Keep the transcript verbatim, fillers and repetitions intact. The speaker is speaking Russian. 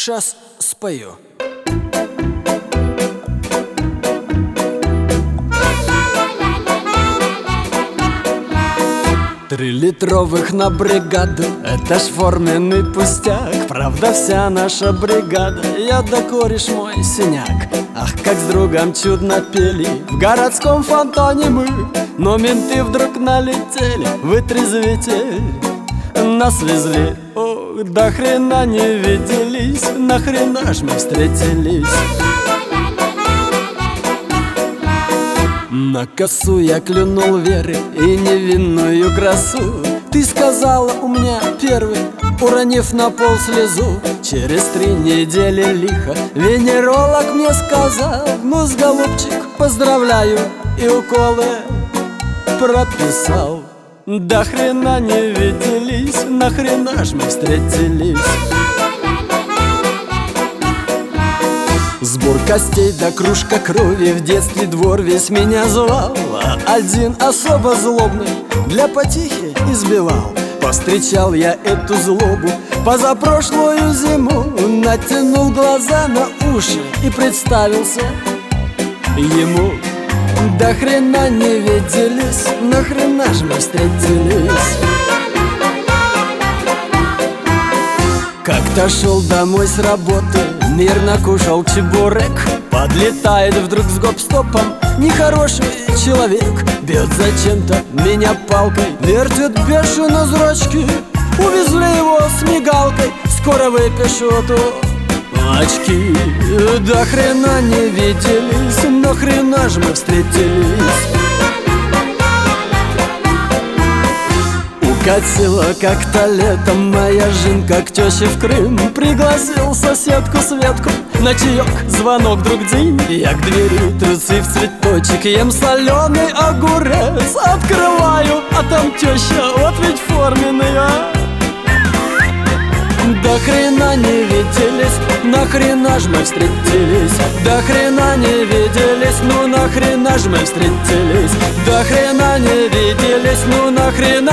Сейчас спою. Три литровых на бригаду, это ж форменный пустяк. Правда, вся наша бригада, я да кореш мой синяк. Ах, как с другом чудно пели в городском фонтане мы. Но менты вдруг налетели, вытрезвитель нас везли. Ох, до хрена не виделись, нахрена ж мы встретились. На косу я клюнул Веры и невинную красу. Ты сказала у меня первый, уронив на пол слезу. Через три недели лихо венеролог мне сказал: ну, с голубчик, поздравляю, и уколы прописал. До хрена не виделись, нахрена ж мы встретились. Сбор костей да кружка крови, в детстве двор весь меня звал. Один особо злобный для потехи избивал. Повстречал я эту злобу позапрошлую зиму. Натянул глаза на уши и представился ему. До хрена не виделись, нахрена ж мы встретились. Как-то шел домой с работы, мирно кушал чебурек. Подлетает вдруг с гоп-стопом нехороший человек. Бьет зачем-то меня палкой, вертит бешено зрачки. Увезли его с мигалкой, скоро выпишу очки. До хрена не виделись, нахрена ж мы встретились. Укатила как-то летом моя жинка к тёще в Крым. Пригласил соседку Светку на чаек, звонок вдруг день. Я к двери, трусы в цветочек, ем соленый огурец. Открываю, а там теща, вот ведь форменная. До хрена не виделись, нахрена ж мы встретились. До хрена не виделись, ну нахрена ж мы встретились. До хрена не виделись, ну нахрена